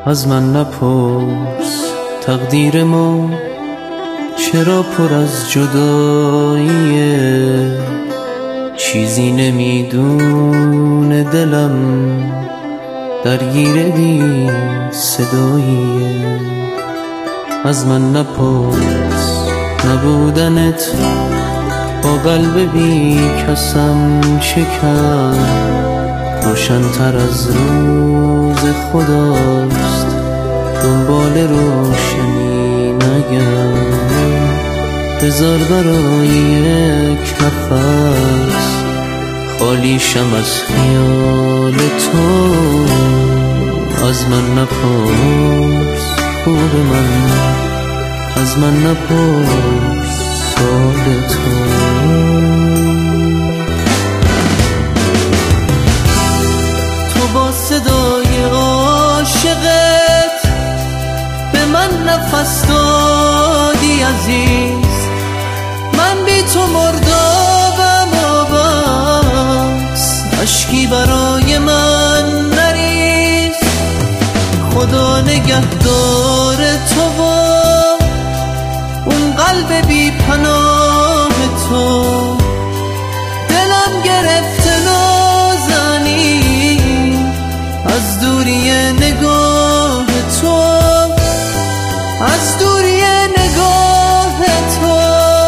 از من نپرس تقدیر ما چرا پر از جداییه، چیزی نمیدونه دلم درگیر بی صداییه. از من نپرس نبودنت با قلب بی کسم شکن، روشن‌تر از روز خداست دنبال روشنی نگم. بذار برای یک نفس خالیشم از خیال تو. از من نپرس خوب من، از من نپرس حال تو. با صدای عاشقت به من نفس دادی عزیز، من بی تو مردابم و بس اشکی برای من نریز. خدا نگهدار تو و اون قلب بی پناه تو، دلم گرفته از دوری نگاه تو، از دوری نگاه تو.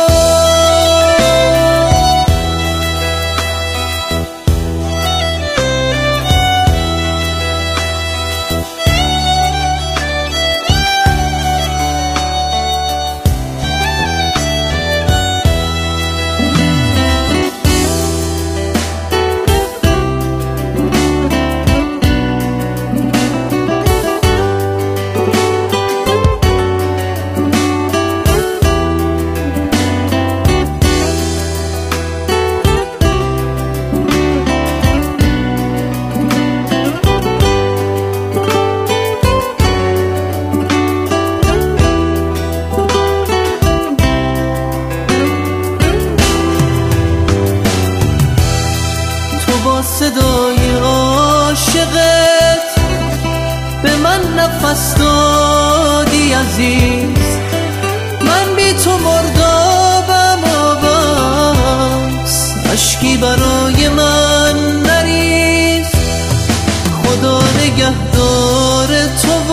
با صدای عاشقت به من نفس دادی عزیز، من بی تو مردابم و بس اشکی برای من نریز. خدا نگهدار تو و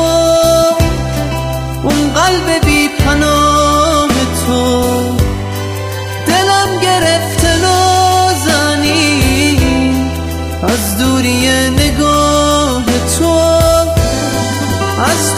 اون قلب بی پناه تو، دلم گرفته از دوری نگاه تو، از